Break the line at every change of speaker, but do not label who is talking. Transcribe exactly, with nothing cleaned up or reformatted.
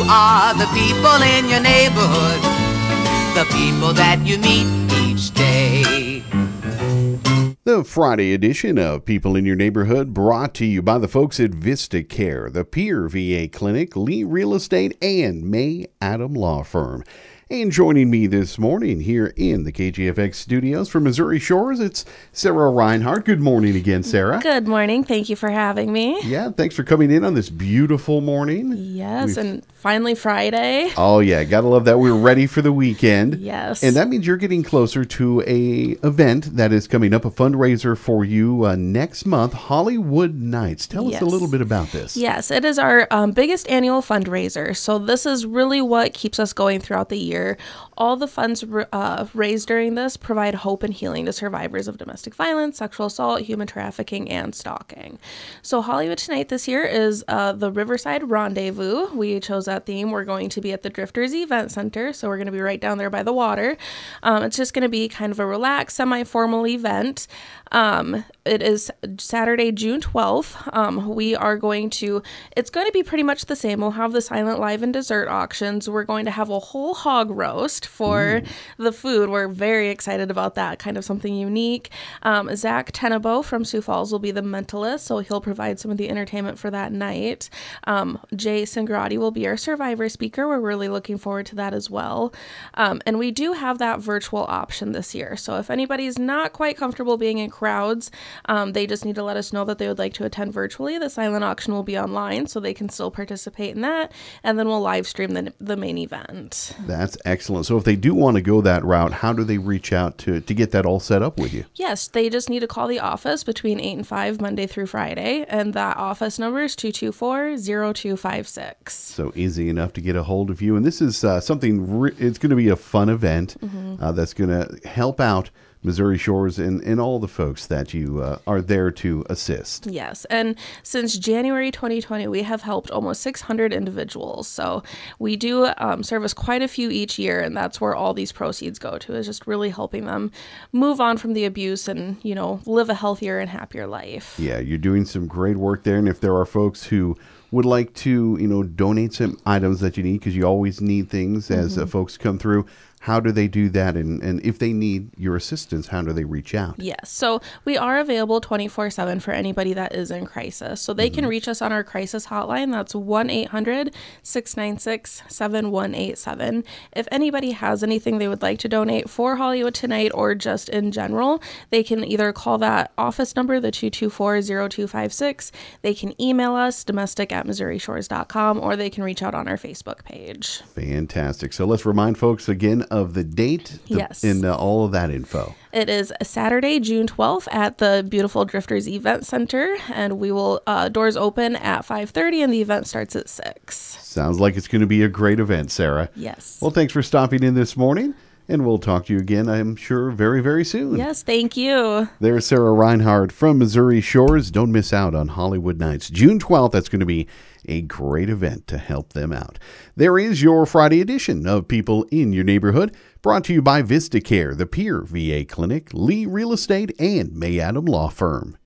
are the people in your neighborhood, the people that you meet each day.
The Friday edition of People in Your Neighborhood brought to you by the folks at Vista Care, the Peer V A Clinic, Lee Real Estate, and May Adam Law Firm. And joining me this morning here in the K G F X studios from Missouri Shores, it's Sarah Reinhardt. Good morning again, Sarah.
Good morning. Thank you for having me.
Yeah, thanks for coming in on this beautiful morning.
Yes,
We've...
and finally Friday.
Oh, yeah. Gotta love that. We're ready for the weekend.
Yes.
And that means you're getting closer to a event that is coming up, a fundraiser for you uh, next month, Hollywood Nights. Tell
yes.
us a little bit about this.
Yes, it is our um, biggest annual fundraiser. So this is really what keeps us going throughout the year. All the funds uh, raised during this provide hope and healing to survivors of domestic violence, sexual assault, human trafficking, and stalking. So Hollywood Tonight this year is uh, the Riverside Rendezvous. We chose that theme. We're going to be at the Drifters Event Center, so we're going to be right down there by the water. Um, it's just going to be kind of a relaxed, semi-formal event. Um, it is Saturday, June twelfth. Um, we are going to, it's going to be pretty much the same. We'll have the silent live and dessert auctions. We're going to have a whole hog roast for Ooh. the food. We're very excited about that, kind of something unique. Um, Zach Tenebo from Sioux Falls will be the mentalist, so he'll provide some of the entertainment for that night. Um, Jay Singrati will be our survivor speaker. We're really looking forward to that as well. Um, and we do have that virtual option this year. So if anybody's not quite comfortable being in crowds, um, they just need to let us know that they would like to attend virtually. The silent auction will be online, so they can still participate in that. And then we'll live stream the, the main event.
That's excellent. So if they do want to go that route, how do they reach out to, to get that all set up with you?
Yes, they just need to call the office between eight and five, Monday through Friday. And that office number is two two four, zero two five six.
So easy enough to get a hold of you. And this is uh, something, re- it's going to be a fun event mm-hmm. uh, that's going to help out Missouri Shores and, and all the folks that you uh, are there to assist.
Yes. And since January twenty twenty, we have helped almost six hundred individuals. So we do um, service quite a few each year. And that's where all these proceeds go to, is just really helping them move on from the abuse and, you know, live a healthier and happier life.
Yeah, you're doing some great work there. And if there are folks who would like to, you know, donate some items that you need, because you always need things as mm-hmm. uh, folks come through, how do they do that? And, and if they need your assistance, how do they reach out?
Yes. So we are available twenty-four seven for anybody that is in crisis. So they mm-hmm. can reach us on our crisis hotline. That's one eight hundred, six nine six, seven one eight seven. If anybody has anything they would like to donate for Hollywood Tonight or just in general, they can either call that office number, the two two four, zero two five six. They can email us, domestic at missouri shores dot com, or they can reach out on our Facebook page.
Fantastic. So let's remind folks again of the date the,
yes.
and uh, all of that info.
It is Saturday, June twelfth at the beautiful Drifters Event Center, and we will, uh, doors open at five thirty and the event starts at six.
Sounds like it's going to be a great event, Sarah.
Yes.
Well, thanks for stopping in this morning, and we'll talk to you again, I'm sure, very, very soon.
Yes, thank you.
There's Sarah Reinhardt from Missouri Shores. Don't miss out on Hollywood Nights. June twelfth, that's going to be a great event to help them out. There is your Friday edition of People in Your Neighborhood, brought to you by Vista Care, the Peer V A Clinic, Lee Real Estate, and May Adam Law Firm.